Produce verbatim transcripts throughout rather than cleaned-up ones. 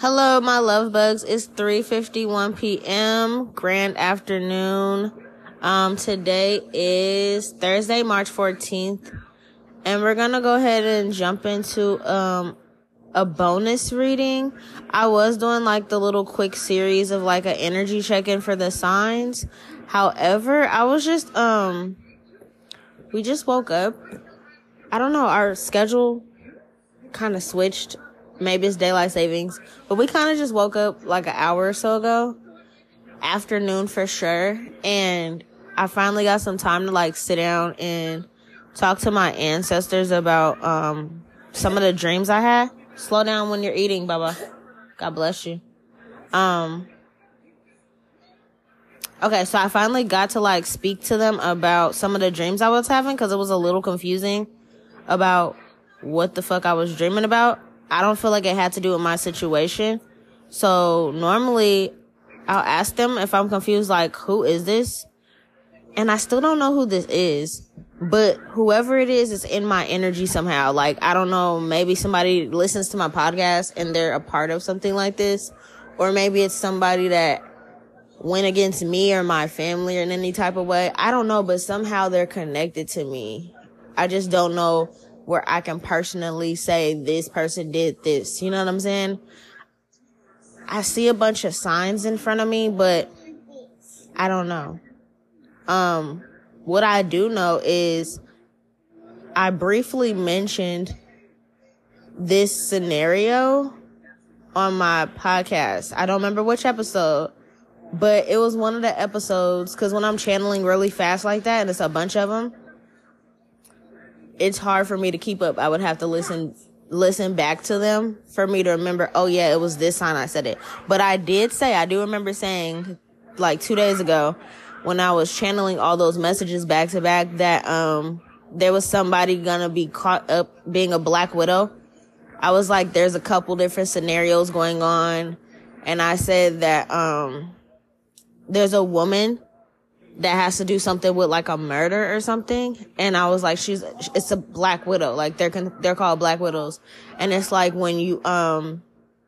Hello, my love bugs. It's three fifty-one p.m. Grand afternoon. Um, today is Thursday, March fourteenth. And we're going to go ahead and jump into um a bonus reading. I was doing like the little quick series of like an energy check-in for the signs. However, I was just, um, we just woke up. I don't know, our schedule kind of switched. Maybe it's daylight savings, but we kind of just woke up like an hour or so ago, afternoon for sure. And I finally got some time to like sit down and talk to my ancestors about um some of the dreams I had. Slow down when you're eating, Baba. God bless you. Um. Okay, so I finally got to like speak to them about some of the dreams I was having because it was a little confusing about what the fuck I was dreaming about. I don't feel like it had to do with my situation. So normally I'll ask them if I'm confused, like, who is this? And I still don't know who this is. But whoever it is, is in my energy somehow. Like, I don't know, maybe somebody listens to my podcast and they're a part of something like this. Or maybe it's somebody that went against me or my family or in any type of way. I don't know, but somehow they're connected to me. I just don't know where I can personally say this person did this. You know what I'm saying? I see a bunch of signs in front of me, but I don't know. Um, what I do know is I briefly mentioned this scenario on my podcast. I don't remember which episode, but it was one of the episodes, because when I'm channeling really fast like that, and it's a bunch of them, it's hard for me to keep up. I would have to listen listen back to them for me to remember, oh yeah, it was this sign I said it. But I did say, I do remember saying, like two days ago, when I was channeling all those messages back to back, that um there was somebody gonna be caught up being a Black Widow. I was like, there's a couple different scenarios going on. And I said that um there's a woman that has to do something with like a murder or something. And I was like, she's, it's a Black Widow. Like they're, they're called Black Widows. And it's like when you, um,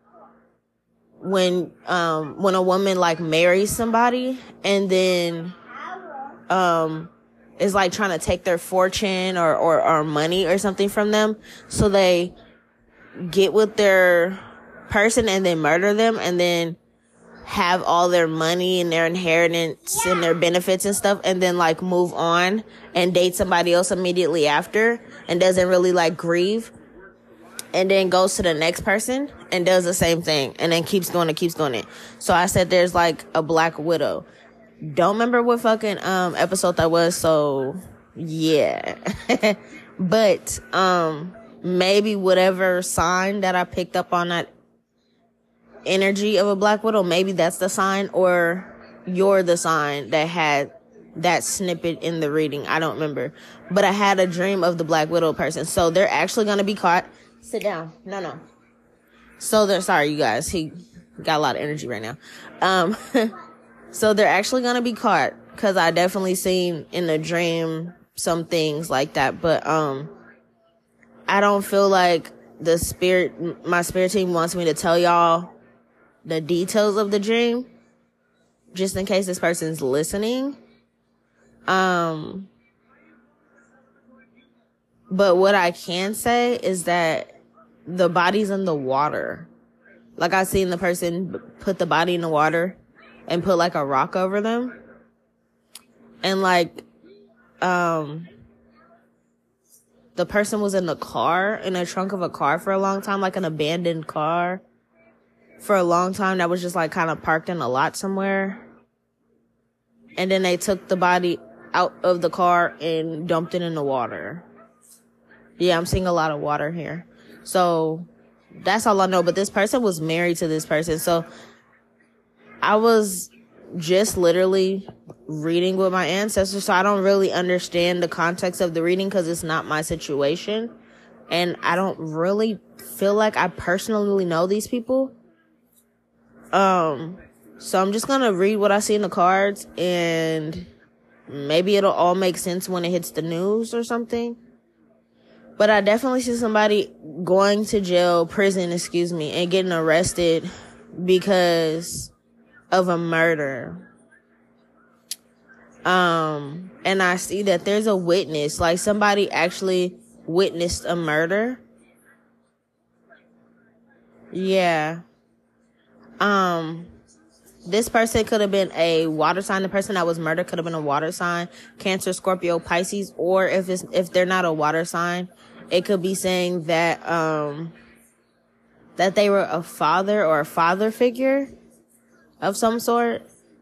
when, um, when a woman like marries somebody and then, um, is like trying to take their fortune or, or, or money or something from them. So they get with their person and then murder them and then have all their money and their inheritance and their benefits and stuff, and then like move on and date somebody else immediately after and doesn't really like grieve, and then goes to the next person and does the same thing and then keeps doing it, keeps doing it. So I said there's like a Black Widow. Don't remember what fucking um episode that was, so yeah. But um maybe whatever sign that I picked up on that energy of a Black Widow, maybe that's the sign, or you're the sign that had that snippet in the reading. I don't remember, but I had a dream of the Black Widow person. So they're actually going to be caught. Sit down. No, no. So they're, sorry, you guys, he got a lot of energy right now. Um, so they're actually going to be caught, because I definitely seen in the dream some things like that, but um, I don't feel like the spirit, my spirit team wants me to tell y'all the details of the dream, just in case this person's listening. Um, but what I can say is that the body's in the water. Like I seen the person put the body in the water and put like a rock over them. And like, um, the person was in the car, in the trunk of a car for a long time, like an abandoned car. For a long time, that was just like kind of parked in a lot somewhere. And then they took the body out of the car and dumped it in the water. Yeah, I'm seeing a lot of water here. So that's all I know. But this person was married to this person. So I was just literally reading with my ancestors. So I don't really understand the context of the reading because it's not my situation. And I don't really feel like I personally know these people. Um, so I'm just gonna read what I see in the cards, and maybe it'll all make sense when it hits the news or something. But I definitely see somebody going to jail, prison, excuse me, and getting arrested because of a murder. Um, and I see that there's a witness, like somebody actually witnessed a murder. Yeah. Um, this person could have been a water sign. The person that was murdered could have been a water sign, Cancer, Scorpio, Pisces, or if it's, if they're not a water sign, it could be saying that, um, that they were a father or a father figure of some sort.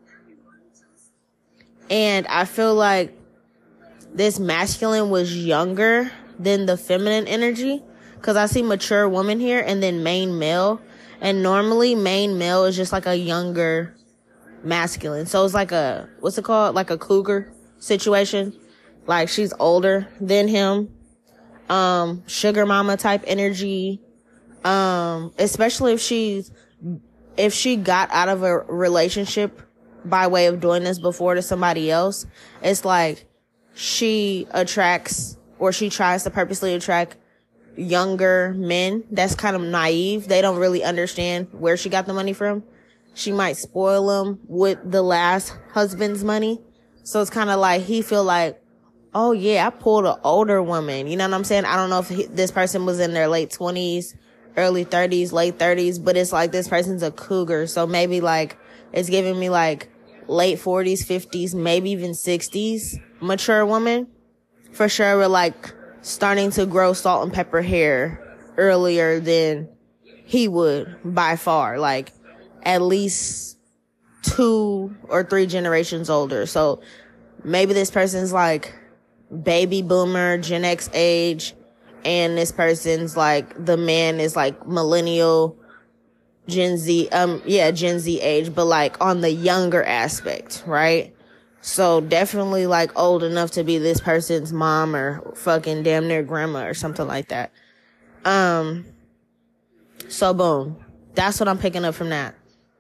And I feel like this masculine was younger than the feminine energy, because I see mature woman here and then main male. And normally main male is just like a younger masculine. So it's like a, what's it called? Like a cougar situation. Like she's older than him. Um, sugar mama type energy. Um, especially if she's, if she got out of a relationship by way of doing this before to somebody else, it's like she attracts, or she tries to purposely attract younger men that's kind of naive. They don't really understand where she got the money from. She might spoil them with the last husband's money. So it's kind of like he feel like, oh yeah, I pulled an older woman. You know what I'm saying? I don't know if he, this person was in their late twenties, early thirties, late thirties, but it's like this person's a cougar. So maybe like it's giving me like late forties, fifties, maybe even sixties mature woman. For sure, we're like starting to grow salt and pepper hair earlier than he would by far, like at least two or three generations older. So maybe this person's like baby boomer, Gen X age, and this person's like, the man is like millennial, Gen Z, um, yeah, Gen Z age, but like on the younger aspect, right? So definitely like old enough to be this person's mom or fucking damn near grandma or something like that. Um, so boom. That's what I'm picking up from that.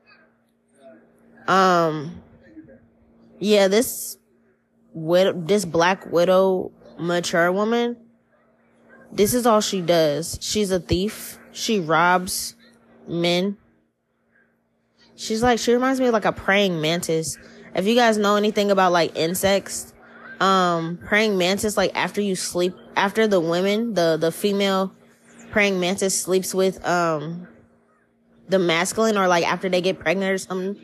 Um, yeah, this widow, this Black Widow mature woman, this is all she does. She's a thief. She robs men. She's like, she reminds me of like a praying mantis. If you guys know anything about like insects, um, praying mantis, like after you sleep, after the women, the, the female praying mantis sleeps with, um, the masculine, or like after they get pregnant or something,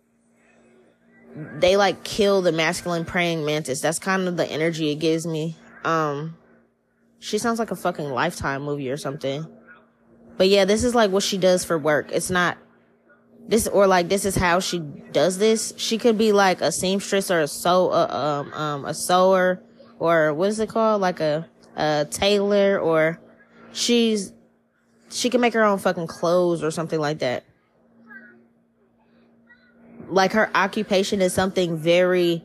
they like kill the masculine praying mantis. That's kind of the energy it gives me. Um, she sounds like a fucking Lifetime movie or something. But yeah, this is like what she does for work. It's not this, or like this is how she does this. She could be like a seamstress or a sew, uh, um, um, a sewer, or what is it called? Like a, a tailor, or she's, she can make her own fucking clothes or something like that. Like her occupation is something very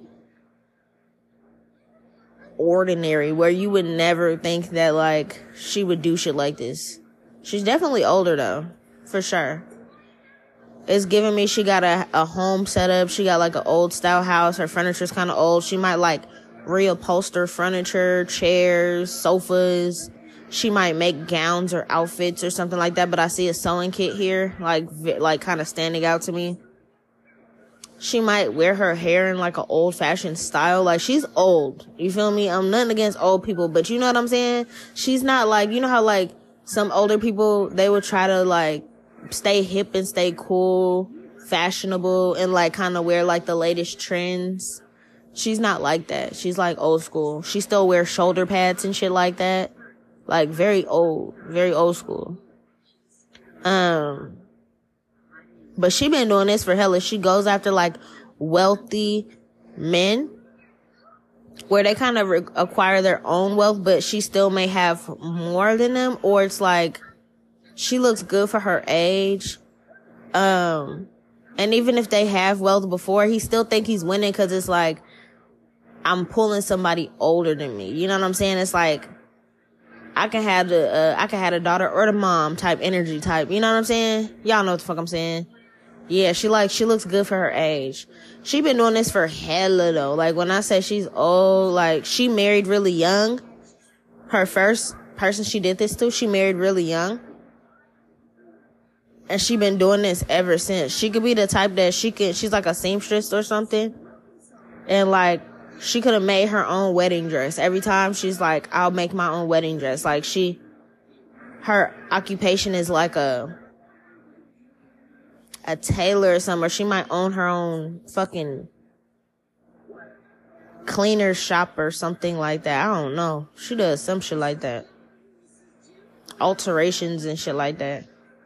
ordinary, where you would never think that like she would do shit like this. She's definitely older though, for sure. It's giving me she got a, a home set up. She got like an old style house. Her furniture's kind of old. She might like reupholster furniture, chairs, sofas. She might make gowns or outfits or something like that. But I see a sewing kit here, like like kind of standing out to me. She might wear her hair in like an old fashioned style. Like she's old. You feel me? I'm nothing against old people, but you know what I'm saying? She's not like, you know how like some older people, they would try to like stay hip and stay cool, fashionable, and like kind of wear like the latest trends. She's not like that. She's like old school. She still wears shoulder pads and shit like that. Like very old, very old school. Um, but she been doing this for hella. She goes after like wealthy men where they kind of re- acquire their own wealth, but she still may have more than them, or it's like she looks good for her age. Um, and even if they have wealth before, he still think he's winning because it's like, I'm pulling somebody older than me. You know what I'm saying? It's like, I can have the, uh, I can have a daughter or the mom type energy type. You know what I'm saying? Y'all know what the fuck I'm saying. Yeah, she like, she looks good for her age. She been doing this for hella though. Like when I say she's old, like she married really young. Her first person she did this to, she married really young. And she been doing this ever since. She could be the type that she could, she's like a seamstress or something. And like, she could have made her own wedding dress. Every time she's like, I'll make my own wedding dress. Like she, her occupation is like a, a tailor or something. Or she might own her own fucking cleaner shop or something like that. I don't know. She does some shit like that. Alterations and shit like that.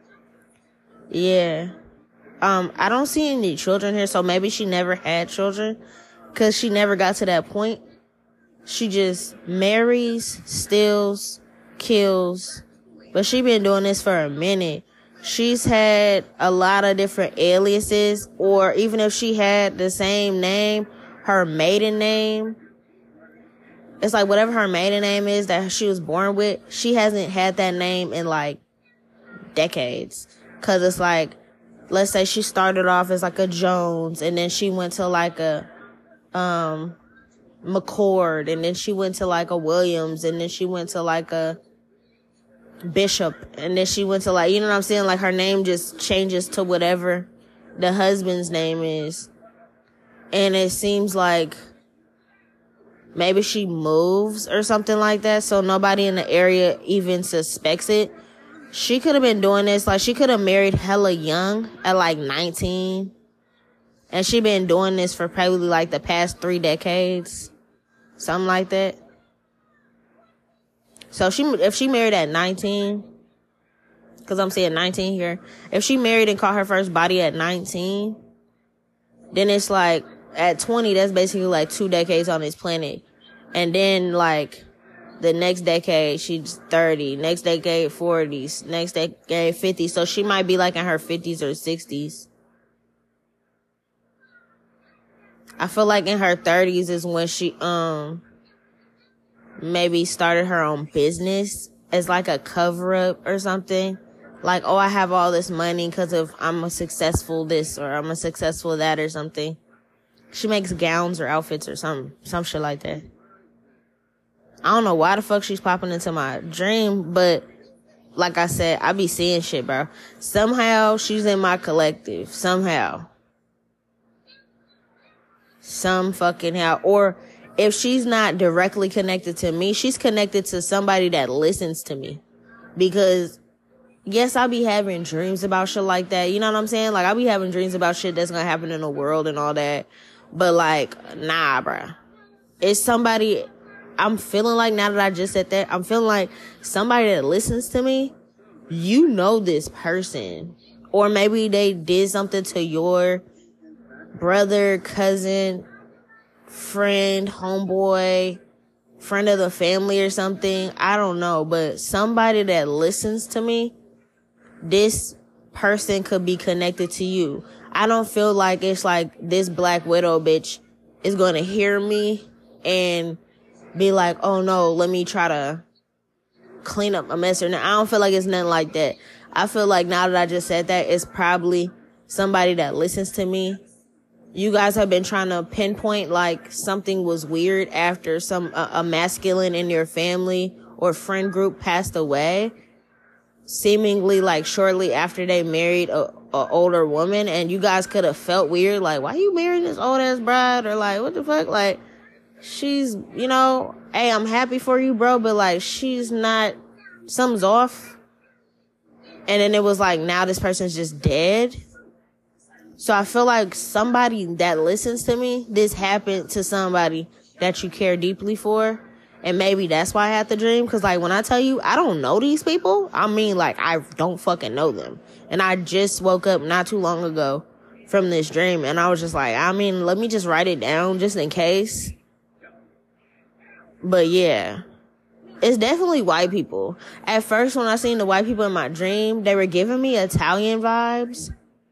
Yeah. Um, I don't see any children here, so maybe she never had children. Because she never got to that point. She just marries, steals, kills. But she been doing this for a minute. She's had a lot of different aliases. Or even if she had the same name, her maiden name, it's like whatever her maiden name is that she was born with, she hasn't had that name in like decades. Because it's like, let's say she started off as like a Jones, and then she went to like a um McCord, and then she went to like a Williams, and then she went to like a Bishop, and then she went to like, you know what I'm saying? Like her name just changes to whatever the husband's name is. And it seems like maybe she moves or something like that, so nobody in the area even suspects it. She could have been doing this, like she could have married hella young at like nineteen. And she been doing this for probably like the past three decades. Something like that. So she, if she married at nineteen, because I'm saying nineteen here. If she married and caught her first body at nineteen, then it's like at twenty, that's basically like two decades on this planet. And then like the next decade, she's thirty. Next decade, forties. Next decade, fifty. So she might be like in her fifties or sixties. I feel like in her thirties is when she, um, maybe started her own business as like a cover up or something. Like, oh, I have all this money because of I'm a successful this or I'm a successful that or something. She makes gowns or outfits or some, some shit like that. I don't know why the fuck she's popping into my dream, but like I said, I be seeing shit, bro. Somehow she's in my collective. Somehow. Some fucking how. Or if she's not directly connected to me, she's connected to somebody that listens to me. Because, yes, I be having dreams about shit like that. You know what I'm saying? Like, I be having dreams about shit that's gonna happen in the world and all that. But, like, nah, bruh. It's somebody, I'm feeling like, now that I just said that, I'm feeling like somebody that listens to me, you know this person. Or maybe they did something to your brother, cousin, friend, homeboy, friend of the family or something. I don't know. But somebody that listens to me, this person could be connected to you. I don't feel like it's like this Black Widow bitch is going to hear me and be like, oh no, let me try to clean up a mess. Or I don't feel like it's nothing like that. I feel like now that I just said that, it's probably somebody that listens to me. You guys have been trying to pinpoint like something was weird after some uh, a masculine in your family or friend group passed away, seemingly like shortly after they married a, a older woman, and you guys could have felt weird, like, why you marrying this old ass bride? Or like, what the fuck? Like, she's, you know, hey, I'm happy for you, bro, but like, she's not, something's off. And then it was like, now this person's just dead. So I feel like somebody that listens to me, this happened to somebody that you care deeply for. And maybe that's why I had the dream. Cause like when I tell you, I don't know these people. I mean, like, I don't fucking know them. And I just woke up not too long ago from this dream. And I was just like, I mean, let me just write it down just in case. But yeah, it's definitely white people. At first, when I seen the white people in my dream, they were giving me Italian vibes.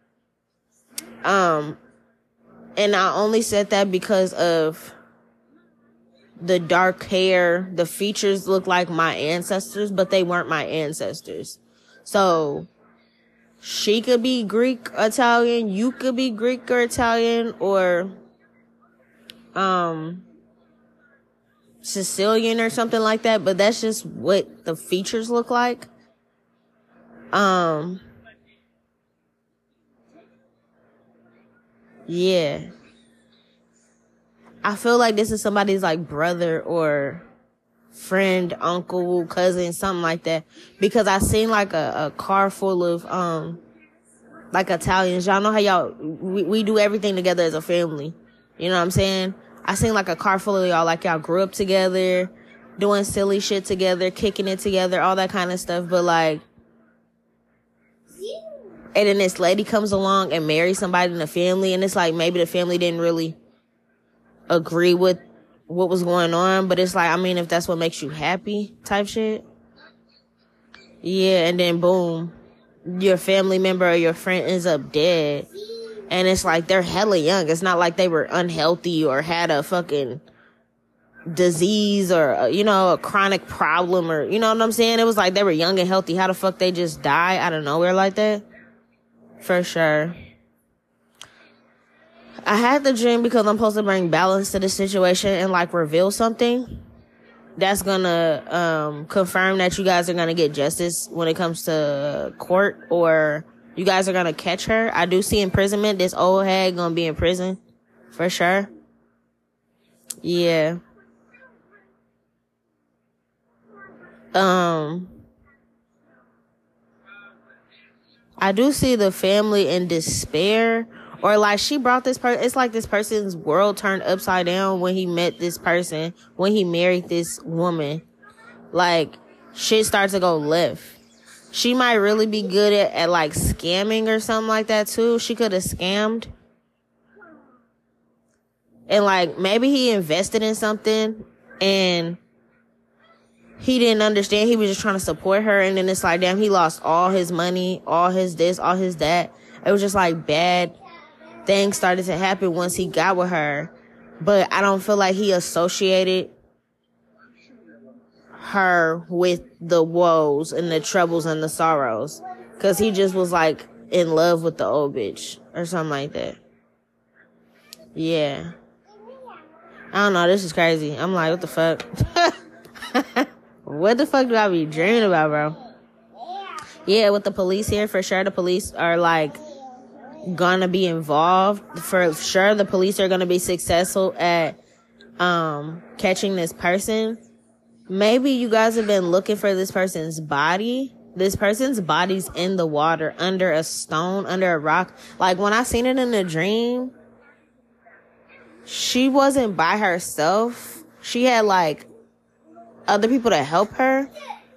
Um, and I only said that because of the dark hair. The features look like my ancestors, but they weren't my ancestors. So she could be Greek, Italian. You could be Greek or Italian, or um Sicilian or something like that. But that's just what the features look like. Um. Yeah. I feel like this is somebody's like brother or friend, uncle, cousin, something like that. Because I seen like a, a car full of um like Italians. Y'all know how y'all we, we do everything together as a family. You know what I'm saying? I seen like a car full of y'all, like y'all grew up together, doing silly shit together, kicking it together, all that kind of stuff. But like, and then this lady comes along and marries somebody in the family, and it's like maybe the family didn't really agree with what was going on, but it's like, I mean, if that's what makes you happy type shit. Yeah, and then boom, your family member or your friend ends up dead. And it's like they're hella young. It's not like they were unhealthy or had a fucking disease or, you know, a chronic problem or, you know what I'm saying? It was like they were young and healthy. How the fuck they just die out of nowhere like that? For sure. I had the dream because I'm supposed to bring balance to the situation and like reveal something that's gonna um confirm that you guys are gonna get justice when it comes to court, or you guys are gonna catch her. I do see imprisonment. This old hag gonna be in prison for sure. Yeah. Um, I do see the family in despair. Or like she brought this person, it's like this person's world turned upside down when he met this person, when he married this woman. Like shit starts to go left. She might really be good at, at like scamming or something like that too. She could have scammed. And like maybe he invested in something and he didn't understand. He was just trying to support her. And then it's like, damn, he lost all his money, all his this, all his that. It was just like bad things started to happen once he got with her. But I don't feel like he associated her with the woes and the troubles and the sorrows. Because he just was like in love with the old bitch or something like that. Yeah. I don't know. This is crazy. I'm like, what the fuck? What the fuck do I be dreaming about, bro? Yeah, with the police here, for sure the police are like gonna be involved. For sure the police are gonna be successful at um catching this person. Maybe you guys have been looking for this person's body. This person's body's in the water, under a stone, under a rock. Like when I seen it in a dream, she wasn't by herself. She had like other people to help her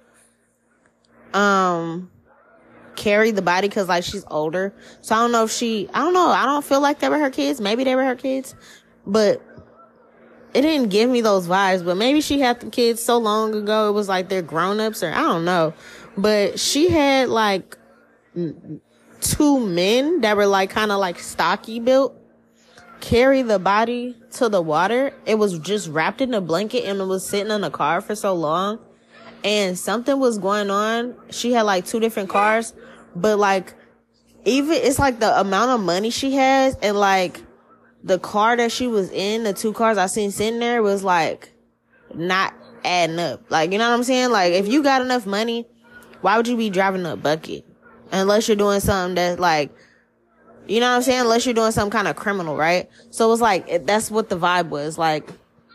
um carry the body, because like she's older. So I don't know if she, I don't know. I don't feel like they were her kids. Maybe they were her kids, but it didn't give me those vibes. But maybe she had the kids so long ago, it was like they're grown-ups, or I don't know. But she had like two men that were like kind of like stocky built carry the body to the water. It was just wrapped in a blanket and it was sitting in a car for so long. And something was going on. She had like two different cars, but like even it's like the amount of money she has and like the car that she was in, the two cars I seen sitting there was like not adding up. Like, you know what I'm saying? Like if you got enough money, why would you be driving a bucket? Unless you're doing something that like, you know what I'm saying? Unless you're doing some kind of criminal, right? So it was like, it, that's what the vibe was. Like,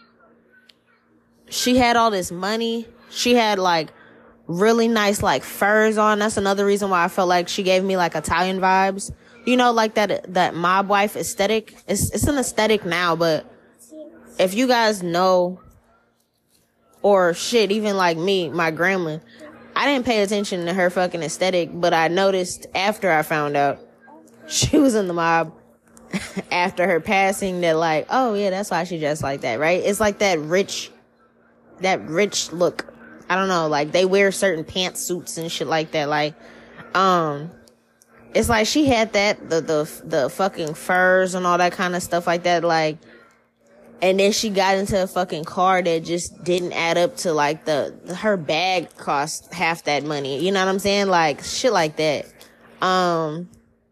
she had all this money. She had like really nice like furs on. That's another reason why I felt like she gave me like Italian vibes. You know, like that, that mob wife aesthetic. It's, it's an aesthetic now, but if you guys know, or shit, even like me, my grandma, I didn't pay attention to her fucking aesthetic, but I noticed after I found out she was in the mob after her passing that like, oh yeah, that's why she dressed like that, right? It's like that rich, that rich look. I don't know, like they wear certain pantsuits and shit like that. Like, um, it's like she had that, the, the, the fucking furs and all that kind of stuff like that. Like, and then she got into a fucking car that just didn't add up to like the, her bag cost half that money. You know what I'm saying? Like shit like that. Um,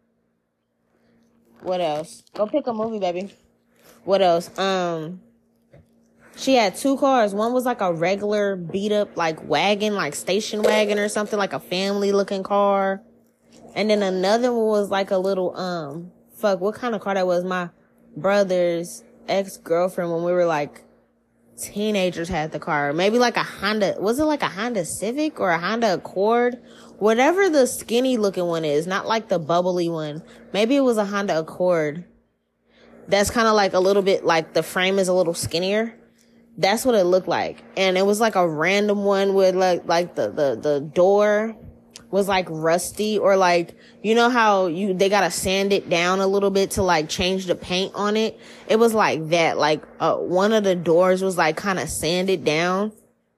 What else? Go pick a movie, baby. What else? Um, she had two cars. One was like a regular beat up like wagon, like station wagon or something, like a family looking car. And then another one was like a little um fuck, what kind of car that was? My brother's ex-girlfriend, when we were like teenagers, had the car. Maybe like a Honda, was it like a Honda Civic or a Honda Accord? Whatever the skinny looking one is, not like the bubbly one. Maybe it was a Honda Accord. That's kind of like a little bit, like the frame is a little skinnier. That's what it looked like. And it was like a random one with like, like the, the, the door was like rusty, or like, you know how you, they gotta sand it down a little bit to like change the paint on it. It was like that. Like, uh, one of the doors was like kind of sanded down.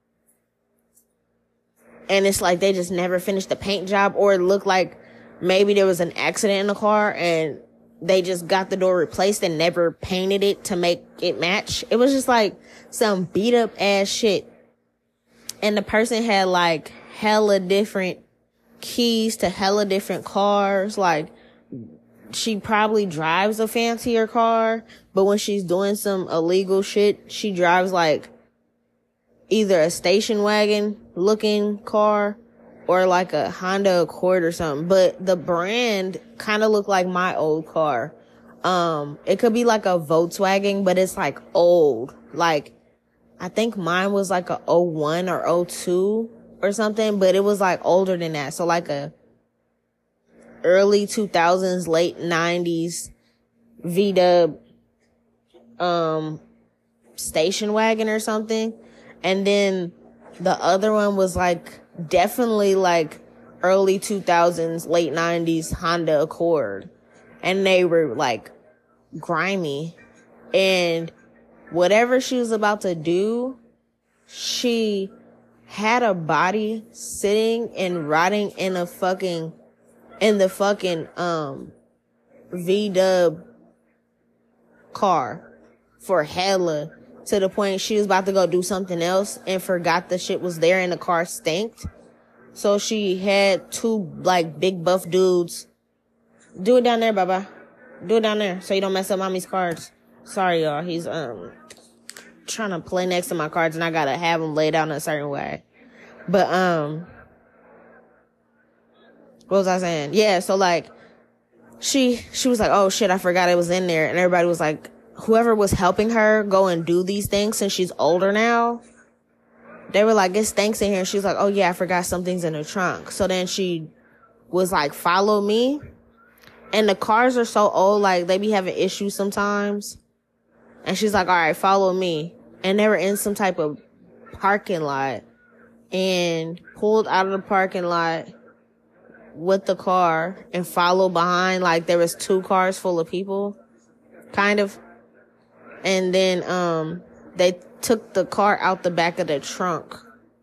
And it's like they just never finished the paint job, or it looked like maybe there was an accident in the car and they just got the door replaced and never painted it to make it match. It was just like some beat up ass shit. And the person had like hella different keys to hella different cars. Like, she probably drives a fancier car, but when she's doing some illegal shit, she drives like either a station wagon looking car or like a Honda Accord or something. But the brand kind of looked like my old car. Um, it could be like a Volkswagen, but it's like old. Like, I think mine was like a oh one or oh two or something, but it was like older than that. So like a early two thousands, late nineties V-Dub, um, station wagon or something. And then the other one was like definitely like early two thousands, late nineties Honda Accord. And they were like grimy. And whatever she was about to do, she had a body sitting and rotting in a fucking, in the fucking, um, V-Dub car for hella, to the point she was about to go do something else and forgot the shit was there and the car stinked. So she had two, like, big buff dudes. Do it down there, Baba. Do it down there so you don't mess up mommy's cards. Sorry, y'all. He's, um, trying to play next to my cards and I gotta have him laid out in a certain way. But, um, what was I saying? Yeah, so, like, she, she was like, oh, shit, I forgot it was in there. And everybody was like, whoever was helping her go and do these things since she's older now, they were like, it stinks in here. And she's like, oh, yeah, I forgot something's in the trunk. So then she was like, follow me. And the cars are so old, like, they be having issues sometimes. And she's like, all right, follow me. And they were in some type of parking lot and pulled out of the parking lot with the car and followed behind. Like, there was two cars full of people, kind of. And then, um, they took the car out the back of the trunk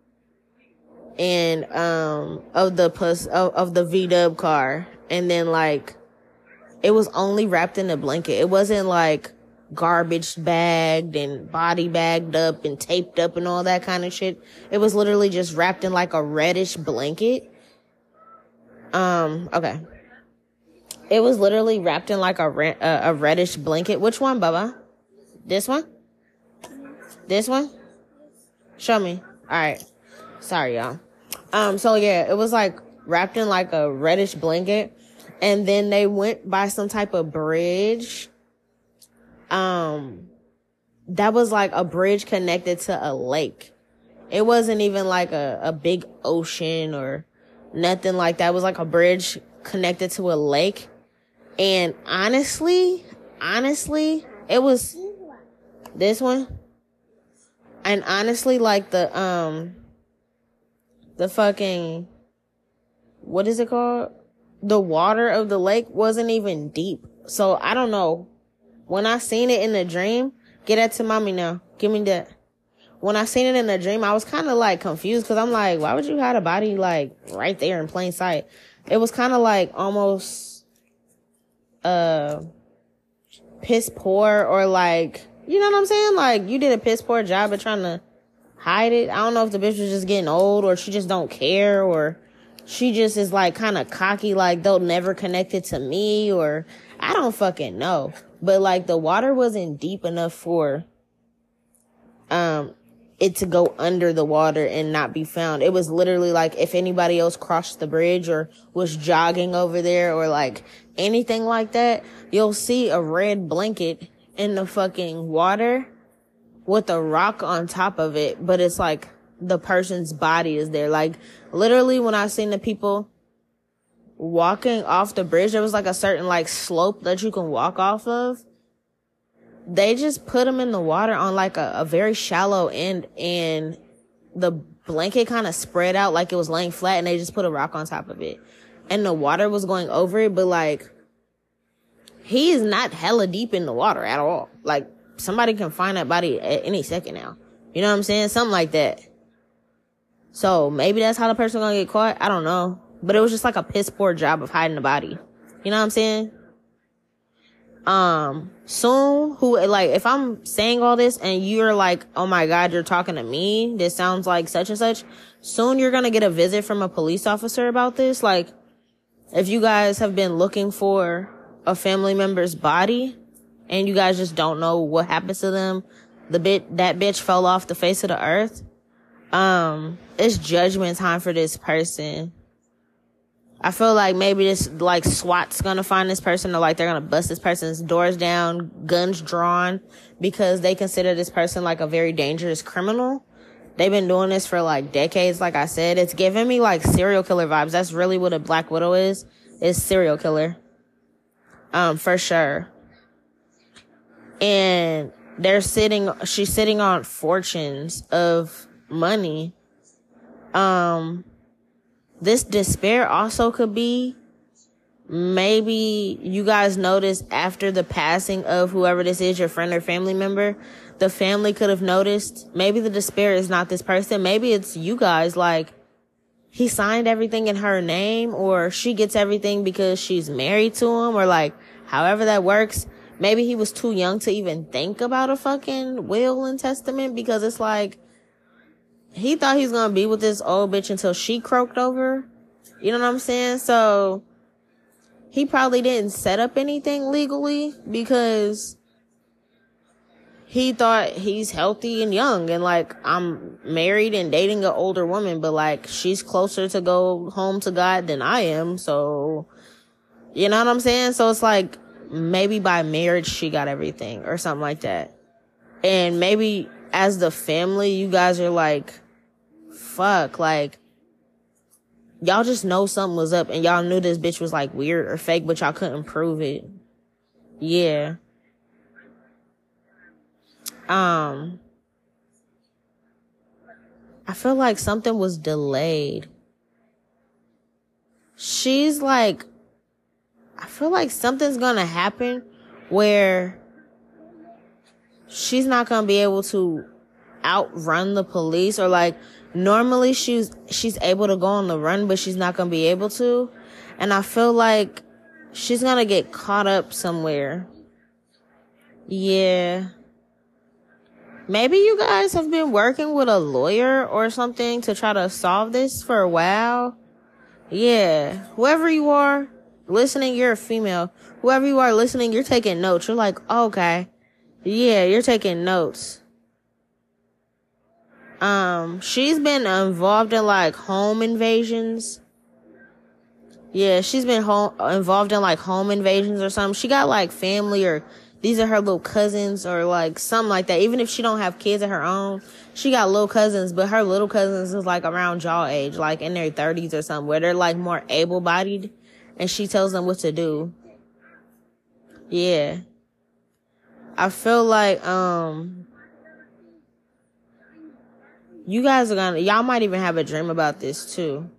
and, um, of the pus, of, of the V-Dub car. And then, like, it was only wrapped in a blanket. It wasn't like garbage bagged and body bagged up and taped up and all that kind of shit. It was literally just wrapped in like a reddish blanket. Um, okay. It was literally wrapped in like a, re- uh, a reddish blanket. Which one, Bubba? This one? This one? Show me. Alright. Sorry, y'all. Um, so yeah, it was like wrapped in like a reddish blanket. And then they went by some type of bridge. Um, that was like a bridge connected to a lake. It wasn't even like a, a big ocean or nothing like that. It was like a bridge connected to a lake. And honestly, honestly, it was this one. And honestly, like the, um, the fucking, what is it called? The water of the lake wasn't even deep. So I don't know. When I seen it in the dream, get that to mommy now. Give me that. When I seen it in the dream, I was kind of like confused because I'm like, why would you have a body like right there in plain sight? It was kind of like almost, uh, piss poor, or like, you know what I'm saying? Like, you did a piss poor job at trying to hide it. I don't know if the bitch was just getting old, or she just don't care, or she just is like kind of cocky, like they'll never connect it to me, or I don't fucking know. But like the water wasn't deep enough for, um, it to go under the water and not be found. It was literally like if anybody else crossed the bridge or was jogging over there or like anything like that, you'll see a red blanket in the fucking water with a rock on top of it, but it's like the person's body is there. Like literally when I seen the people walking off the bridge, there was like a certain like slope that you can walk off of. They just put them in the water on like a, a very shallow end, and the blanket kind of spread out like it was laying flat, and they just put a rock on top of it. And the water was going over it, but like, he is not hella deep in the water at all. Like, somebody can find that body at any second now. You know what I'm saying? Something like that. So maybe that's how the person gonna get caught. I don't know. But it was just like a piss poor job of hiding the body. You know what I'm saying? Um, soon, who, like, if I'm saying all this and you're like, oh my God, you're talking to me, this sounds like such and such, soon you're gonna get a visit from a police officer about this. Like, if you guys have been looking for a family member's body and you guys just don't know what happens to them, the bit, that bitch fell off the face of the earth, um, it's judgment time for this person. I feel like maybe this, like, SWAT's gonna find this person, or like they're gonna bust this person's doors down, guns drawn, because they consider this person like a very dangerous criminal. They've been doing this for like decades, like I said. It's giving me like serial killer vibes. That's really what a Black Widow is. Is serial killer. Um, for sure. And they're sitting, she's sitting on fortunes of money. Um, This despair also could be, maybe you guys noticed after the passing of whoever this is, your friend or family member, the family could have noticed, maybe the despair is not this person. Maybe it's you guys, like, he signed everything in her name, or she gets everything because she's married to him, or like, however that works. Maybe he was too young to even think about a fucking will and testament, because it's like, he thought he was gonna be with this old bitch until she croaked over. You know what I'm saying? So, he probably didn't set up anything legally because he thought he's healthy and young, and like, I'm married and dating an older woman, but like, she's closer to go home to God than I am. So, you know what I'm saying? So it's like, maybe by marriage she got everything or something like that. And maybe as the family, you guys are like, fuck, like, y'all just know something was up, and y'all knew this bitch was like weird or fake, but y'all couldn't prove it. Yeah. Um, I feel like something was delayed. She's like, I feel like something's gonna happen where she's not gonna be able to outrun the police, or like, normally she's she's able to go on the run, but she's not gonna be able to. And I feel like she's gonna get caught up somewhere. Yeah. Maybe you guys have been working with a lawyer or something to try to solve this for a while. Yeah. Whoever you are listening, you're a female. Whoever you are listening, you're taking notes. You're like, okay. Yeah, you're taking notes. Um, she's been involved in like home invasions. Yeah, she's been home, involved in like home invasions or something. She got like family, or these are her little cousins, or like something like that. Even if she don't have kids of her own, she got little cousins, but her little cousins is like around y'all age, like in their thirties or something, where they're like more able-bodied, and she tells them what to do. Yeah. I feel like, um, you guys are gonna, y'all might even have a dream about this too.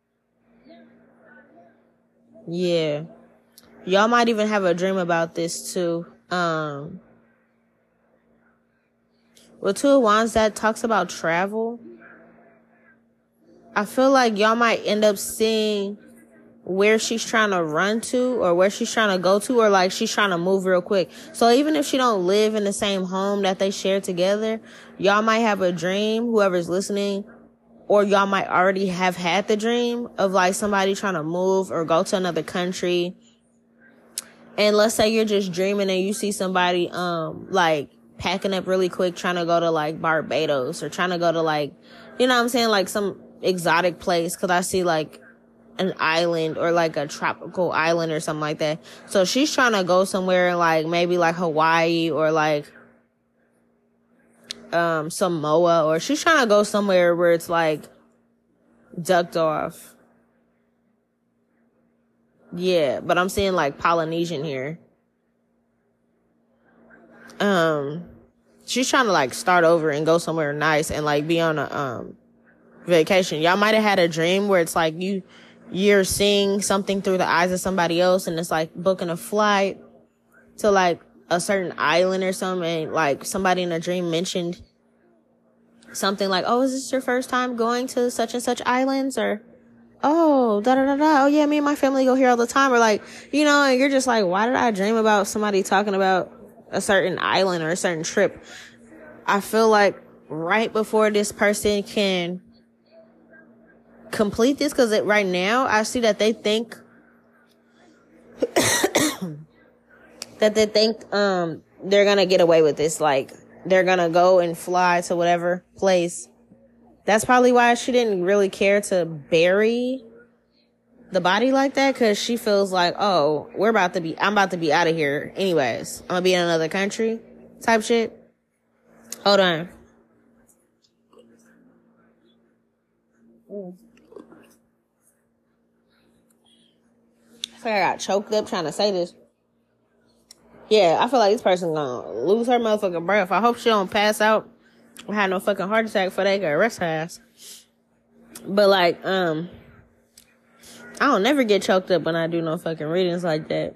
Yeah. Y'all might even have a dream about this too. Um, with Two of Wands, that talks about travel. I feel like y'all might end up seeing where she's trying to run to, or where she's trying to go to, or like she's trying to move real quick. So even if she don't live in the same home that they share together, y'all might have a dream, whoever's listening, or y'all might already have had the dream of like somebody trying to move or go to another country. And let's say you're just dreaming and you see somebody, um, like packing up really quick, trying to go to like Barbados or trying to go to like, you know what I'm saying, like some exotic place, because I see like an island or like a tropical island or something like that. So she's trying to go somewhere like maybe like Hawaii or like um Samoa, or she's trying to go somewhere where it's like ducked off. Yeah, but I'm seeing like Polynesian here. Um, she's trying to like start over and go somewhere nice and like be on a um vacation. Y'all might have had a dream where it's like you you're seeing something through the eyes of somebody else, and it's like booking a flight to like a certain island or something, and like somebody in a dream mentioned something like, oh, is this your first time going to such and such islands? Or, oh, da da da da. Oh yeah, me and my family go here all the time. Or like, you know, and you're just like, why did I dream about somebody talking about a certain island or a certain trip? I feel like right before this person can complete this, because right now I see that they think that they think um they're gonna get away with this, like they're gonna go and fly to whatever place. That's probably why she didn't really care to bury the body like that, because she feels like, oh, we're about to be I'm about to be out of here anyways. I'm gonna be in another country type shit. Hold on. Mm. I feel like I got choked up trying to say this. Yeah, I feel like this person gonna lose her motherfucking breath. I hope she don't pass out or have no fucking heart attack before they can arrest her ass. But like, um, I don't never get choked up when I do no fucking readings like that.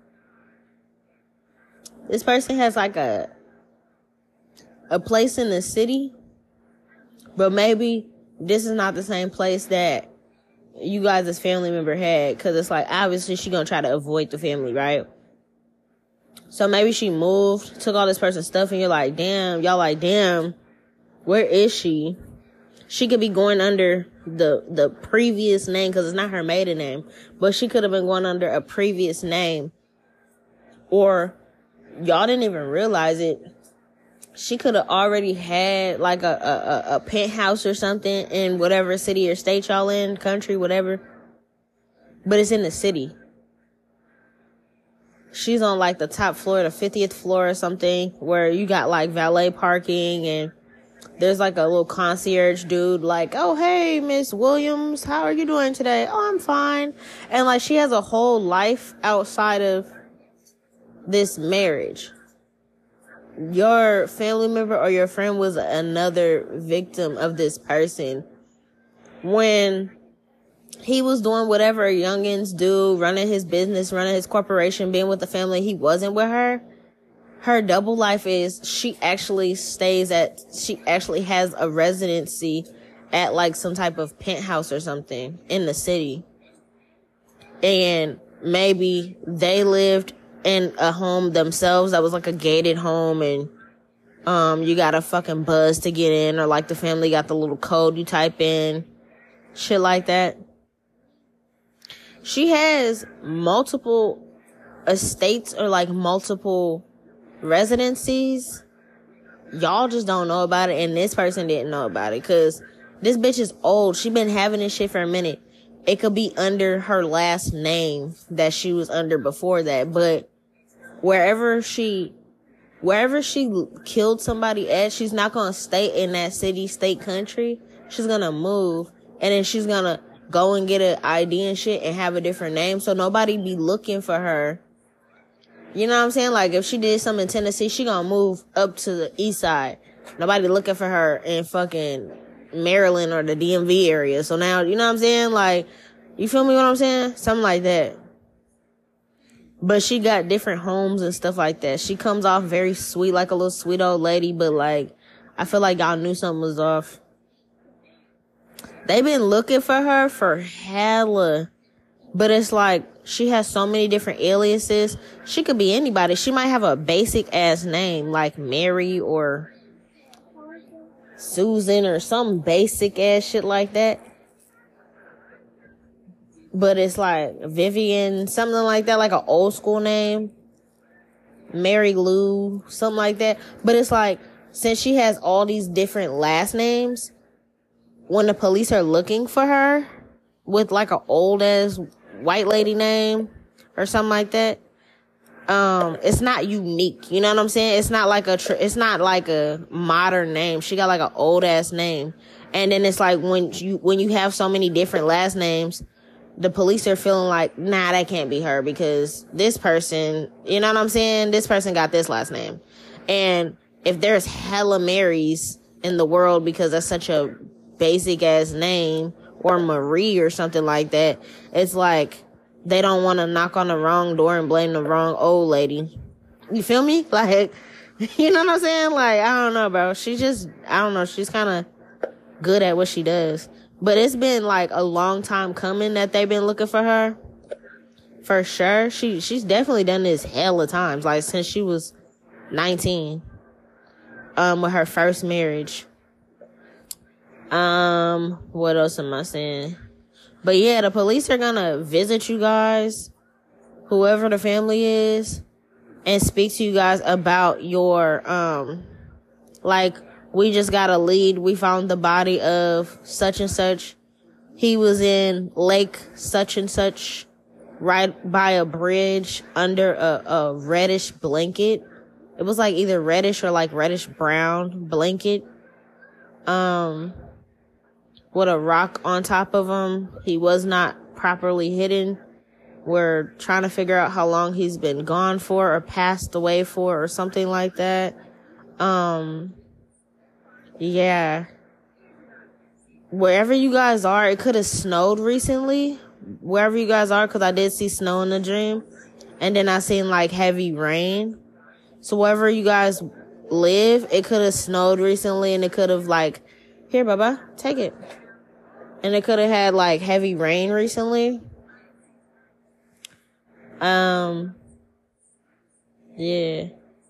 This person has like a a place in the city, but maybe this is not the same place that you guys as family member had, because it's like obviously she gonna try to avoid the family, right? So maybe she moved, took all this person's stuff, and you're like, damn, y'all like, damn, where is she? She could be going under the the previous name, because it's not her maiden name, but she could have been going under a previous name, or y'all didn't even realize it. She could have already had like a, a, a penthouse or something in whatever city or state y'all in, country, whatever, but it's in the city. She's on like the top floor, the fiftieth floor or something, where you got like valet parking, and there's like a little concierge dude like, oh, hey, Miss Williams, how are you doing today? Oh, I'm fine. And like she has a whole life outside of this marriage. Your family member or your friend was another victim of this person. When he was doing whatever youngins do, running his business, running his corporation, being with the family, he wasn't with her. Her double life is she actually stays at, she actually has a residency at like some type of penthouse or something in the city. And maybe they lived in a home themselves that was like a gated home, and um you got a fucking buzz to get in, or like the family got the little code you type in, shit like that. She has multiple estates or like multiple residencies. Y'all just don't know about it, and this person didn't know about it, because this bitch is old. She been having this shit for a minute. It could be under her last name that she was under before that, but wherever she wherever she killed somebody at, she's not gonna stay in that city, state, country. She's gonna move, and then she's gonna go and get an I D and shit and have a different name, so nobody be looking for her. You know what I'm saying? Like, if she did something in Tennessee, she gonna move up to the east side. Nobody looking for her in fucking Maryland or the D M V area. So now, you know what I'm saying? Like, you feel me what I'm saying? Something like that. But she got different homes and stuff like that. She comes off very sweet, like a little sweet old lady, but like, I feel like y'all knew something was off. They've been looking for her for hella, but it's like, she has so many different aliases. She could be anybody. She might have a basic ass name like Mary or Susan or some basic ass shit like that. But it's like Vivian, something like that, like an old school name. Mary Lou, something like that. But it's like, since she has all these different last names, when the police are looking for her with like an old ass white lady name or something like that, um, it's not unique. You know what I'm saying? It's not like a, tr- it's not like a modern name. She got like an old ass name. And then it's like when you, when you have so many different last names, the police are feeling like, nah, that can't be her because this person, you know what I'm saying? This person got this last name. And if there's hella Marys in the world because that's such a basic ass name, or Marie or something like that, it's like they don't want to knock on the wrong door and blame the wrong old lady. You feel me? Like, you know what I'm saying? Like, I don't know, bro. She just, I don't know. She's kind of good at what she does. But it's been like a long time coming that they've been looking for her. For sure. She she's definitely done this hella times, like since she was nineteen. Um, with her first marriage. Um, what else am I saying? But yeah, the police are gonna visit you guys, whoever the family is, and speak to you guys about your, um, like, we just got a lead. We found the body of such and such. He was in lake such and such, right by a bridge under a, a reddish blanket. It was like either reddish or like reddish brown blanket. Um, with a rock on top of him. He was not properly hidden. We're trying to figure out how long he's been gone for or passed away for or something like that. Um, yeah. Wherever you guys are, it could have snowed recently. Wherever you guys are, because I did see snow in the dream. And then I seen like heavy rain. So wherever you guys live, it could have snowed recently and it could have like, here, Baba, take it. And it could have had like heavy rain recently. Um, yeah.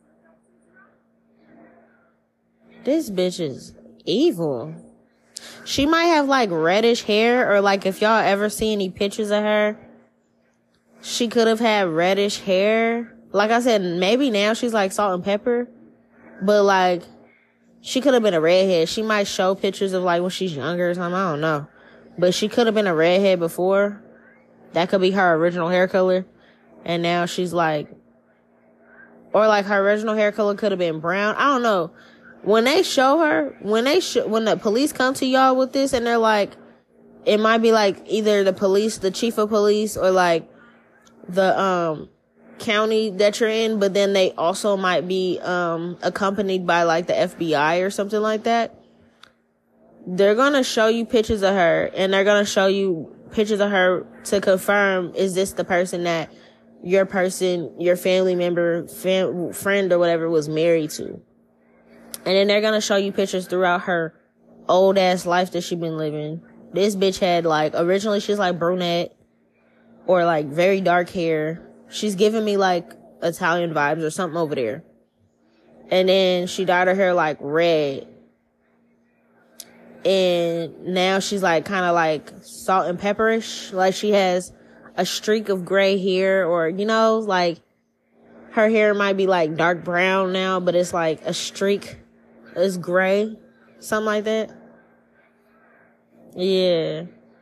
This bitch is evil. She might have like reddish hair, or like if y'all ever see any pictures of her, she could have had reddish hair. Like I said, maybe now she's like salt and pepper, but like she could have been a redhead. She might show pictures of like when she's younger or something. I don't know. But she could have been a redhead before. That could be her original hair color. And now she's like, or like her original hair color could have been brown. I don't know. When they show her, when they sh- when the police come to y'all with this and they're like, it might be like either the police, the chief of police, or like the, um, county that you're in, but then they also might be, um, accompanied by like the F B I or something like that. They're gonna show you pictures of her, and they're gonna show you pictures of her to confirm, is this the person that your person, your family member, fam- friend or whatever was married to? And then they're gonna show you pictures throughout her old ass life that she been living. This bitch had like, originally she's like brunette or like very dark hair. She's giving me like Italian vibes or something over there. And then she dyed her hair like red. And now she's like kind of like salt and pepperish. Like she has a streak of gray hair, or, you know, like her hair might be like dark brown now, but it's like a streak is gray. Something like that. Yeah.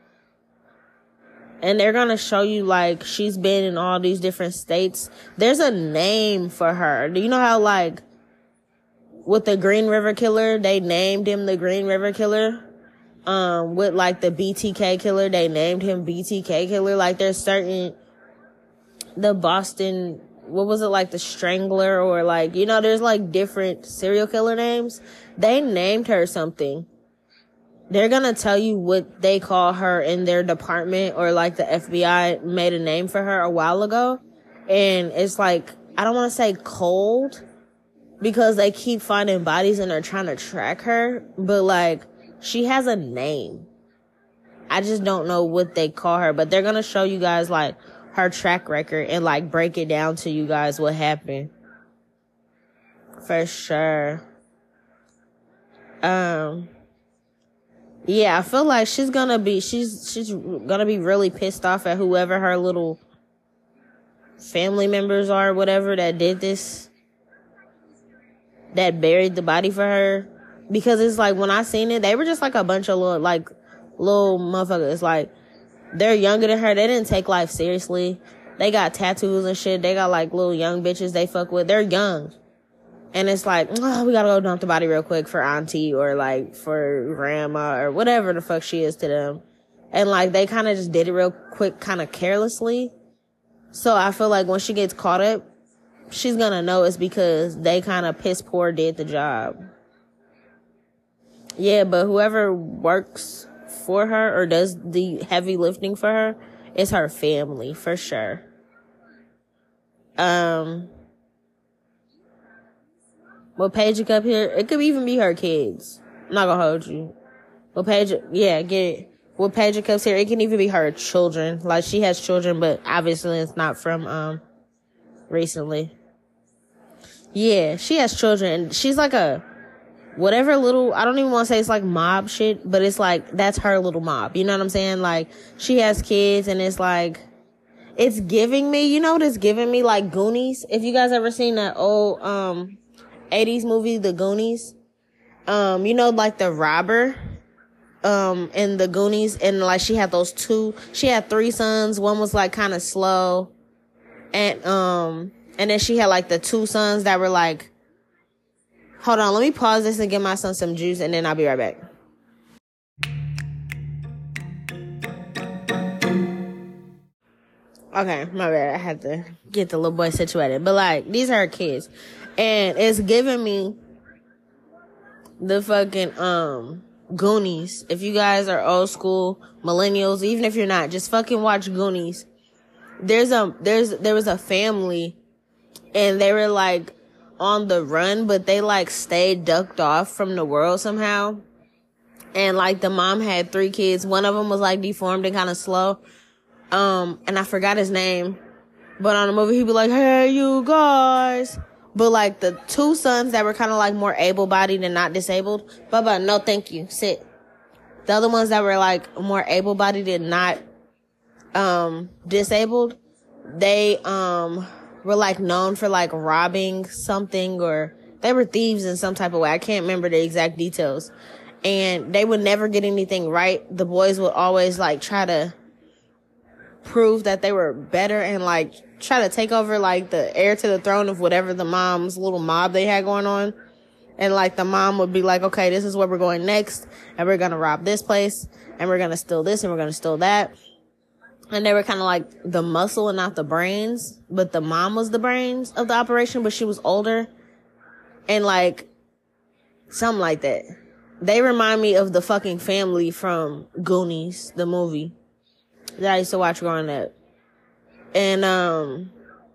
And they're gonna show you like she's been in all these different states. There's a name for her. Do you know how like with the Green River Killer, they named him the Green River Killer? Um, with like the B T K Killer, they named him B T K Killer. Like there's certain, the Boston, what was it, like the Strangler, or like, you know, there's like different serial killer names. They named her something. They're gonna tell you what they call her in their department, or like the F B I made a name for her a while ago. And it's like, I don't want to say cold, because they keep finding bodies and they're trying to track her, but like, she has a name. I just don't know what they call her, but they're gonna show you guys like her track record and like break it down to you guys what happened. For sure. Um, yeah, I feel like she's gonna be, she's, she's gonna be really pissed off at whoever her little family members are, whatever, that did this. that buried the body for her. Because it's like, when I seen it, they were just like a bunch of little, like, little motherfuckers. Like, they're younger than her. They didn't take life seriously. They got tattoos and shit. They got, like, little young bitches they fuck with. They're young. And it's like, oh, we gotta go dump the body real quick for auntie or, like, for grandma or whatever the fuck she is to them. And, like, they kind of just did it real quick, kind of carelessly. So I feel like when she gets caught up, she's gonna know it's because they kind of piss poor did the job. Yeah, but whoever works for her or does the heavy lifting for her is her family, for sure. Um, what Paige up here, it could even be her kids. I'm not gonna hold you. What Paige, yeah, get it. What Paige Cup's here, it can even be her children. Like, she has children, but obviously it's not from, um, recently. Yeah, she has children, and she's like a, whatever little, I don't even want to say it's like mob shit, but it's like, that's her little mob. You know what I'm saying? Like, she has kids, and it's like, it's giving me, you know what it's giving me? Like Goonies. If you guys ever seen that old, um, eighties movie, The Goonies, um, you know, like the robber, um, in The Goonies, and like she had those two, she had three sons. One was like kind of slow, and, um, and then she had like the two sons that were like, hold on, let me pause this and give my son some juice, and then I'll be right back. Okay, my bad. I had to get the little boy situated. But, like, these are her kids. And it's giving me the fucking, um, Goonies. If you guys are old school, millennials, even if you're not, just fucking watch Goonies. There's a, there's, there was a family, and they were, like, on the run, but they like stayed ducked off from the world somehow. And like the mom had three kids. One of them was like deformed and kind of slow. Um, and I forgot his name. But on the movie, he'd be like, hey, you guys. But like the two sons that were kind of like more able-bodied and not disabled. Bubba, no thank you. Sit. The other ones that were like more able-bodied and not, um, disabled, they, um, were like known for like robbing something, or they were thieves in some type of way. I can't remember the exact details. And they would never get anything right. The boys would always like try to prove that they were better and like try to take over like the heir to the throne of whatever the mom's little mob they had going on. And like the mom would be like, okay, this is where we're going next, and we're gonna rob this place, and we're gonna steal this, and we're gonna steal that. And they were kind of like the muscle and not the brains, but the mom was the brains of the operation, but she was older. And like, something like that. They remind me of the fucking family from Goonies, the movie that I used to watch growing up. And, um,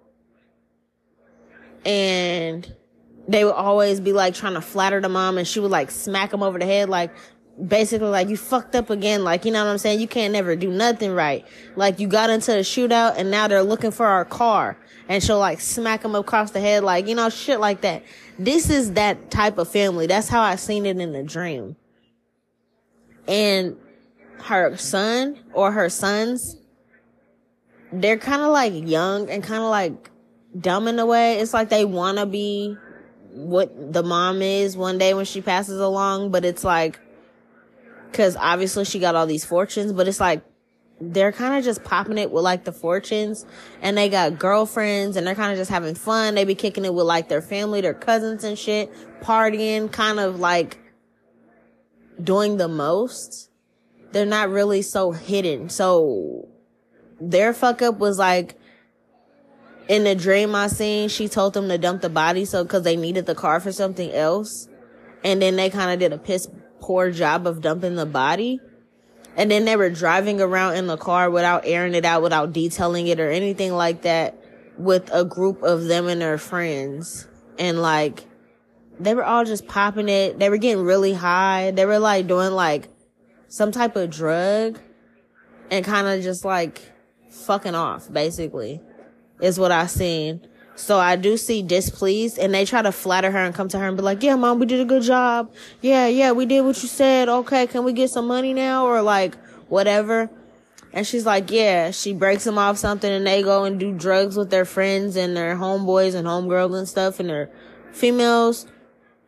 and they would always be like trying to flatter the mom, and she would like smack them over the head, like, basically like, you fucked up again. Like, you know what I'm saying? You can't never do nothing right. Like, you got into a shootout and now they're looking for our car. And she'll like smack them across the head. Like, you know, shit like that. This is that type of family. That's how I seen it in the dream. And her son or her sons, they're kind of like young and kind of like dumb in a way. It's like they want to be what the mom is one day when she passes along. But it's like, because obviously she got all these fortunes, but it's like they're kind of just popping it with like the fortunes, and they got girlfriends, and they're kind of just having fun. They be kicking it with like their family, their cousins and shit, partying, kind of like doing the most. They're not really so hidden. So their fuck up was like, in the dream I seen, she told them to dump the body so because they needed the car for something else, and then they kind of did a piss poor job of dumping the body. And then they were driving around in the car without airing it out, without detailing it or anything like that, with a group of them and their friends. And like, they were all just popping it. They were getting really high. They were like doing like some type of drug and kind of just like fucking off, basically, is what I seen. So I do see displeased, and they try to flatter her and come to her and be like, yeah, mom, we did a good job. Yeah, yeah, we did what you said. Okay, can we get some money now? Or like, whatever. And she's like, yeah. She breaks them off something, and they go and do drugs with their friends and their homeboys and homegirls and stuff and their females.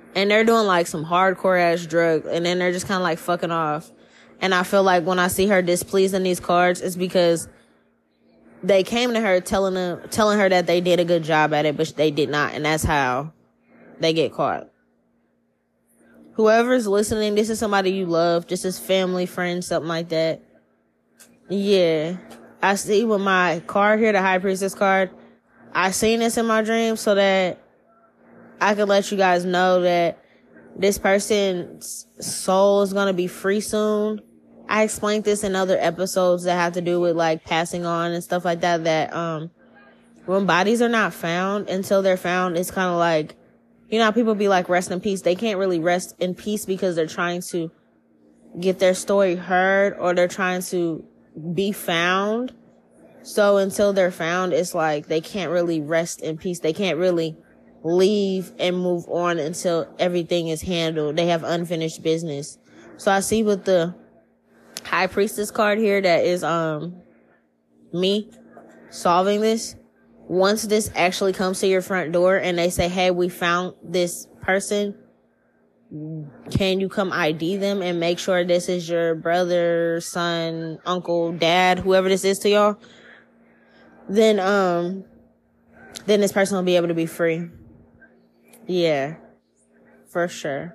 and they're doing like some hardcore ass drugs, and then they're just kind of like fucking off. And I feel like when I see her displeased in these cards, it's because they came to her telling them, telling her that they did a good job at it, but they did not, and that's how they get caught. Whoever's listening, this is somebody you love. This is family, friends, something like that. Yeah. I see with my card here, the High Priestess card, I seen this in my dream so that I can let you guys know that this person's soul is going to be free soon. I explained this in other episodes that have to do with like passing on and stuff like that, that um when bodies are not found, until they're found, it's kind of like, you know how people be like, rest in peace. They can't really rest in peace because they're trying to get their story heard, or they're trying to be found. So until they're found, it's like they can't really rest in peace. They can't really leave and move on until everything is handled. They have unfinished business. So I see with the High Priestess card here that is um me solving this. Once this actually comes to your front door and they say, hey, we found this person, can you come I D them and make sure this is your brother, son, uncle, dad, whoever this is to y'all? Then, um, then this person will be able to be free. Yeah, for sure.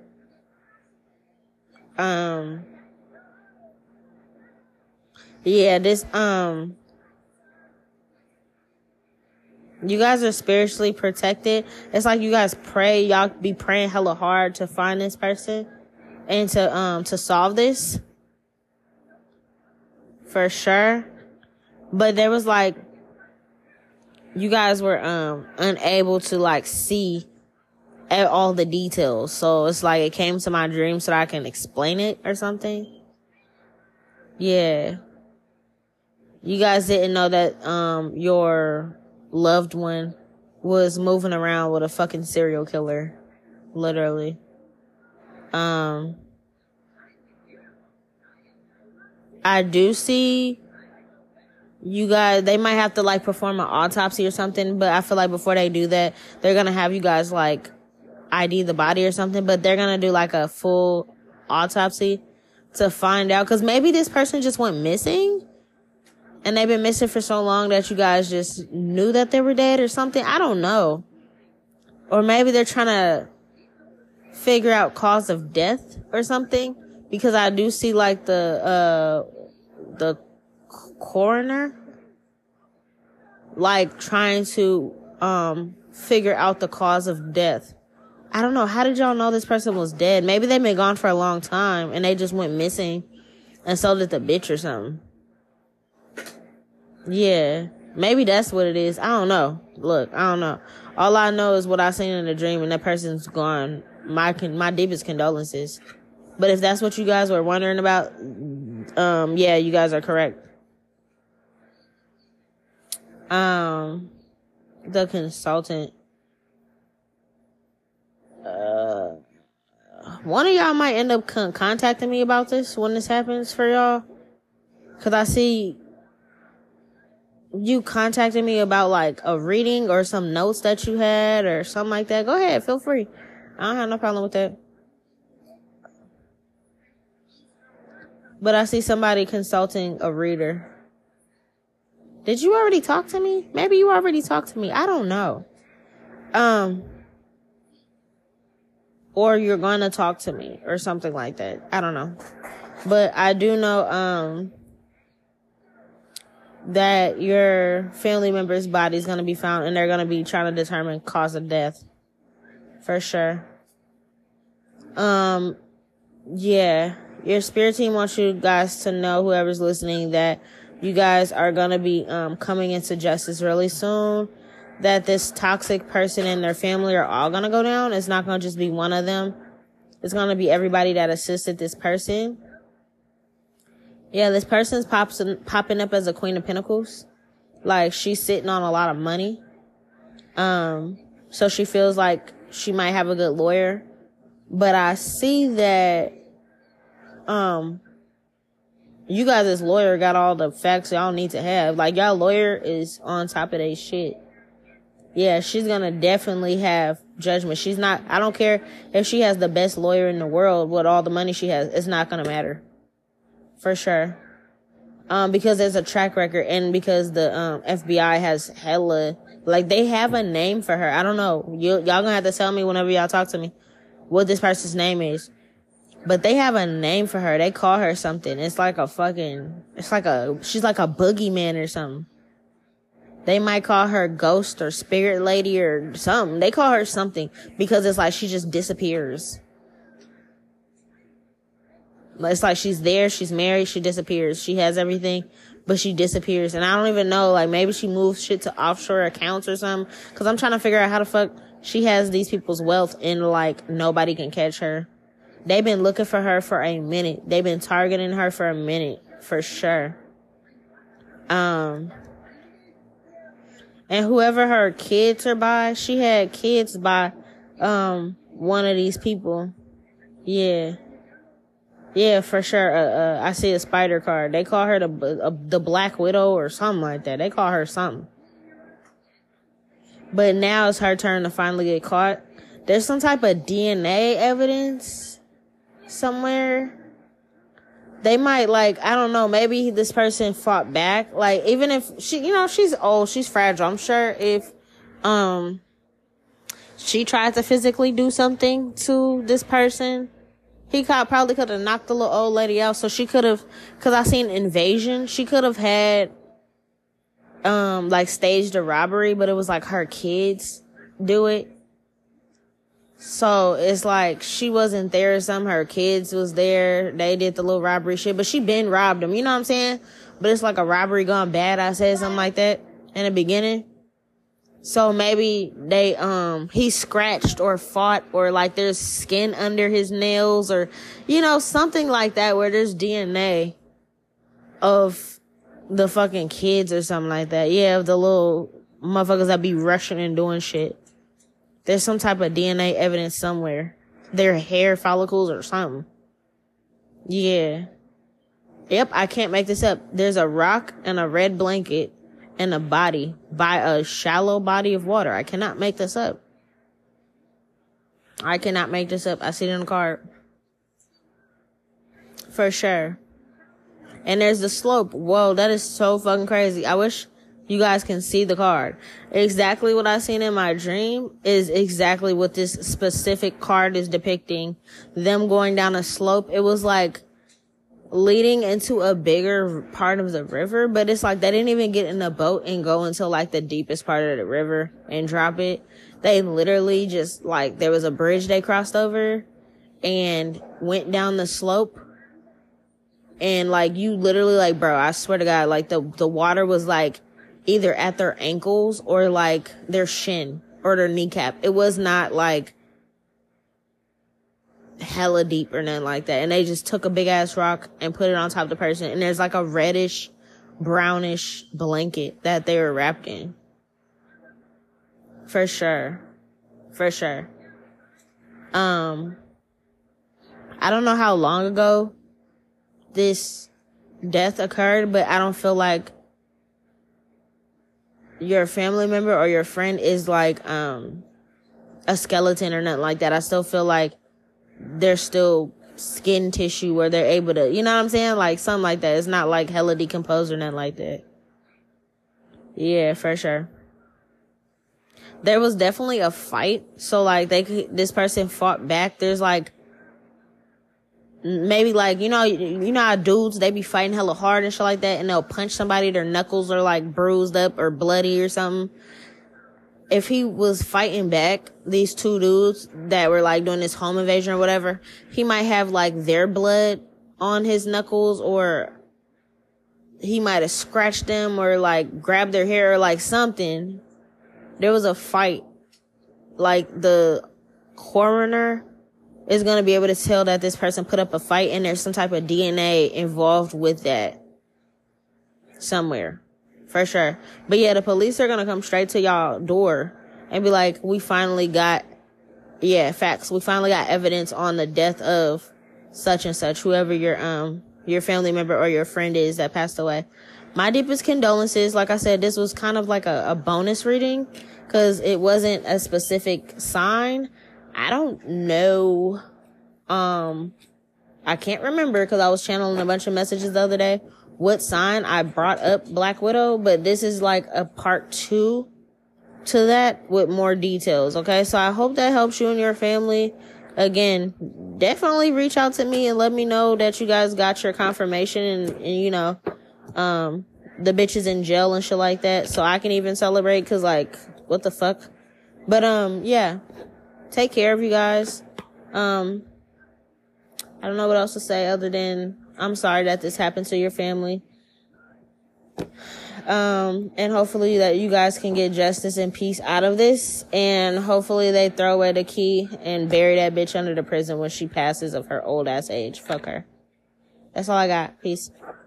Um, yeah, this, um, you guys are spiritually protected. It's like you guys pray. Y'all be praying hella hard to find this person and to um to solve this. For sure. But there was like, you guys were um unable to like see all the details. So it's like it came to my dream so that I can explain it or something. Yeah. You guys didn't know that um your loved one was moving around with a fucking serial killer. Literally. Um, I do see you guys, they might have to like perform an autopsy or something, but I feel like before they do that, they're gonna have you guys like I D the body or something, but they're gonna do like a full autopsy to find out, because maybe this person just went missing. And they've been missing for so long that you guys just knew that they were dead or something. I don't know. Or maybe they're trying to figure out cause of death or something. Because I do see like the, uh, the coroner, like trying to, um, figure out the cause of death. I don't know. How did y'all know this person was dead? Maybe they've been gone for a long time and they just went missing and so did the bitch or something. Yeah, maybe that's what it is. I don't know. Look, I don't know. All I know is what I seen in the dream, and that person's gone. My con- my deepest condolences. But if that's what you guys were wondering about, um, yeah, you guys are correct. Um, the consultant. Uh, one of y'all might end up con- contacting me about this when this happens for y'all. Cause I see you contacted me about like a reading or some notes that you had or something like that. Go ahead, feel free. I don't have no problem with that. But I see somebody consulting a reader. Did you already talk to me? Maybe you already talked to me. I don't know. Um, or you're gonna talk to me or something like that. I don't know. But I do know, um, that your family member's body is going to be found and they're going to be trying to determine cause of death. For sure. Um, yeah. Your spirit team wants you guys to know, whoever's listening, that you guys are going to be um coming into justice really soon. That this toxic person and their family are all going to go down. It's not going to just be one of them. It's going to be everybody that assisted this person. Yeah, this person's pops popping up as a Queen of Pentacles. Like, she's sitting on a lot of money. Um, so she feels like she might have a good lawyer. But I see that, um, you guys as lawyer got all the facts y'all need to have. Like, y'all lawyer is on top of their shit. Yeah, she's gonna definitely have judgment. She's not, I don't care if she has the best lawyer in the world with all the money she has. It's not gonna matter. For sure. Um, because there's a track record and because the um F B I has hella, like, they have a name for her. I don't know. You, y'all gonna have to tell me whenever y'all talk to me what this person's name is. But they have a name for her. They call her something. It's like a fucking, it's like a, she's like a boogeyman or something. They might call her ghost or spirit lady or something. They call her something because it's like she just disappears. It's like she's there, she's married, she disappears. She has everything, but she disappears. And I don't even know, like, maybe she moves shit to offshore accounts or something. Because I'm trying to figure out how the fuck she has these people's wealth and, like, nobody can catch her. They've been looking for her for a minute. They've been targeting her for a minute, for sure. Um... And whoever her kids are by, she had kids by, um, one of these people. Yeah. Yeah, for sure. Uh, uh, I see a spider card. They call her the, uh, the Black Widow or something like that. They call her something. But now it's her turn to finally get caught. There's some type of D N A evidence somewhere. They might, like, I don't know, maybe this person fought back. Like, even if she, you know, she's old, she's fragile. I'm sure if, um, she tried to physically do something to this person, he could, probably could have knocked the little old lady out. So she could have, cause I seen Invasion, she could have had, um, like, staged a robbery, but it was like her kids do it. So it's like she wasn't there or something. Her kids was there. They did the little robbery shit, but she been robbed them. You know what I'm saying? But it's like a robbery gone bad. I said something like that in the beginning. So maybe they, um, he scratched or fought or like there's skin under his nails or, you know, something like that where there's D N A of the fucking kids or something like that. Yeah, of the little motherfuckers that be rushing and doing shit. There's some type of D N A evidence somewhere. Their hair follicles or something. Yeah. Yep, I can't make this up. There's a rock and a red blanket and a body by a shallow body of water. I cannot make this up. I cannot make this up. I see it in the card. For sure. And there's the slope. Whoa, that is so fucking crazy. I wish you guys can see the card. Exactly what I seen in my dream is exactly what this specific card is depicting. Them going down a slope. It was like leading into a bigger part of the river, but it's like they didn't even get in a boat and go into like the deepest part of the river and drop it. They literally just like, there was a bridge they crossed over and went down the slope. And like, you literally like, bro, I swear to God, like the, the water was like, either at their ankles or like their shin or their kneecap. It was not like hella deep or nothing like that. And they just took a big ass rock and put it on top of the person. And there's like a reddish, brownish blanket that they were wrapped in. For sure. For sure. Um, I don't know how long ago this death occurred, but I don't feel like your family member or your friend is like um a skeleton or nothing like that. I still feel like there's still skin tissue where they're able to, you know what I'm saying? Like something like that. It's not like hella decomposed or nothing like that. Yeah, for sure. There was definitely a fight. So like they could, this person fought back. There's like maybe like, you know, you know how dudes, they be fighting hella hard and shit like that, and they'll punch somebody, their knuckles are like bruised up or bloody or something. If he was fighting back, these two dudes that were like doing this home invasion or whatever, he might have like their blood on his knuckles, or he might have scratched them or like grabbed their hair or like something. There was a fight. Like the coroner is going to be able to tell that this person put up a fight and there's some type of D N A involved with that somewhere. For sure. But yeah, the police are going to come straight to y'all door and be like, we finally got, yeah, facts. We finally got evidence on the death of such and such, whoever your, um, your family member or your friend is that passed away. my deepest condolences. Like I said, this was kind of like a, a bonus reading because it wasn't a specific sign. I don't know. Um, I can't remember because I was channeling a bunch of messages the other day what sign I brought up Black Widow, but this is like a part two to that with more details. Okay, so I hope that helps you and your family. Again, definitely reach out to me and let me know that you guys got your confirmation and, and you know, um, the bitch is in jail and shit like that, so I can even celebrate. Cause like, what the fuck? But um, yeah, take care of you guys. Um, I don't know what else to say other than I'm sorry that this happened to your family. Um, and hopefully that you guys can get justice and peace out of this. And hopefully they throw away the key and bury that bitch under the prison when she passes of her old ass age. Fuck her. That's all I got. Peace.